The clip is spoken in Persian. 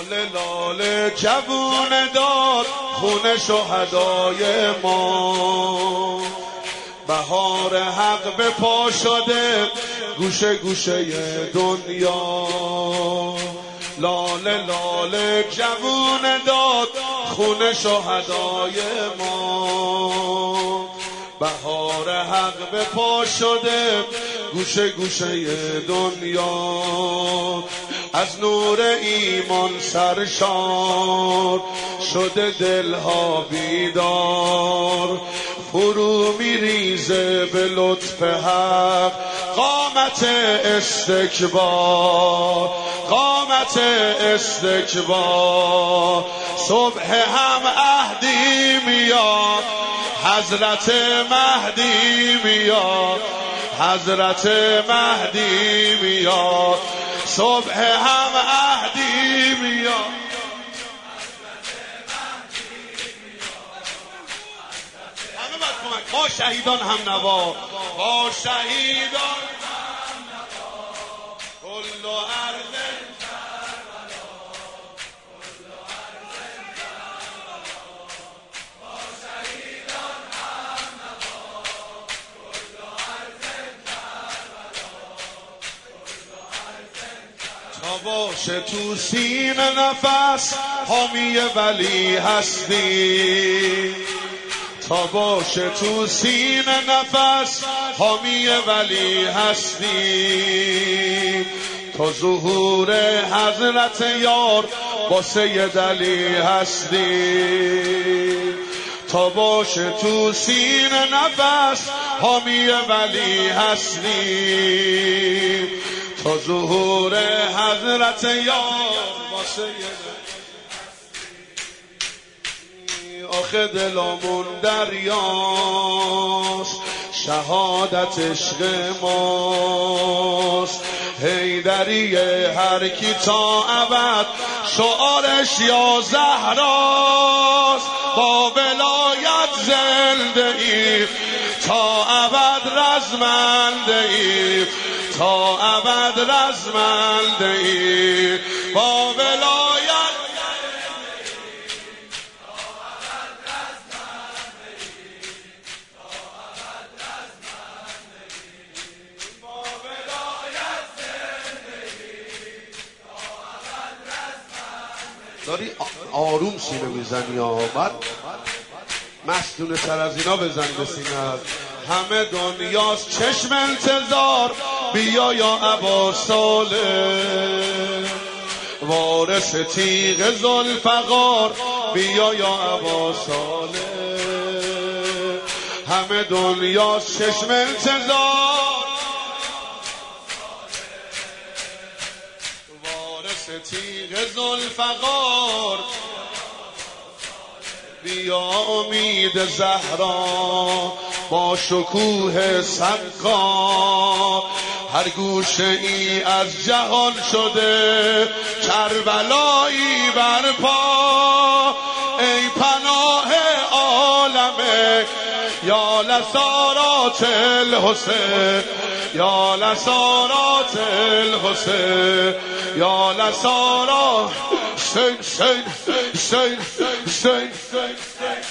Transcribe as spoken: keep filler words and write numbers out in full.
لاله لاله جوون داد خون شهدای ما، بهار حق به پا شده گوشه گوشه دنیا. لاله لاله جوون داد خون شهدای ما، بهار حق به پا شده گوشه گوشه دنیا. از نور ایمان سرشار شده دلها بیدار، فرو میریزه به لطف حق قامت استکبار، قامت استکبار. صبح هم عهدی میاد، حضرت مهدی میاد، حضرت مهدی میاد. صبح هم عهدی میاد، همه باید کمک. با شهیدان هم نوا، با شهیدان هم نوا. کل ارض تا باشه تو سینه نفس حامی ولی هستی، تا باشه تو سینه نفس حامی ولی هستی. تا ظهور حضرت یار با سید علی هستی، تا باشه تو سینه نفس حامی ولی هستی. تا ظهور حضرت یار واسه آخه دلامون دریاست، شهادت عشق ماست. حیدریه هر کی تا ابد شعارش یا زهراست، با ولایت زنده ای تا ابد رزمنده ای، تا ابد رزمنده ای. با ولایت داری آروم سینه میزنی ها، بعد مستونه تر از اینا بزن به سینه. همه دنیاست چشم انتظار بیا یا ابا صالح، وارث تیغ ذوالفقار بیا یا ابا صالح. همه دنیاست چشم انتظار وارث تیغ ذوالفقار بیا امید زهرا با شکوه سقا. هر گوشه ای از جهان شده کربلایی برپا، ای پناه عالمه یا لسارات الحسین، یا لسارات الحسین، یا لسارات. سین سین سین سین سین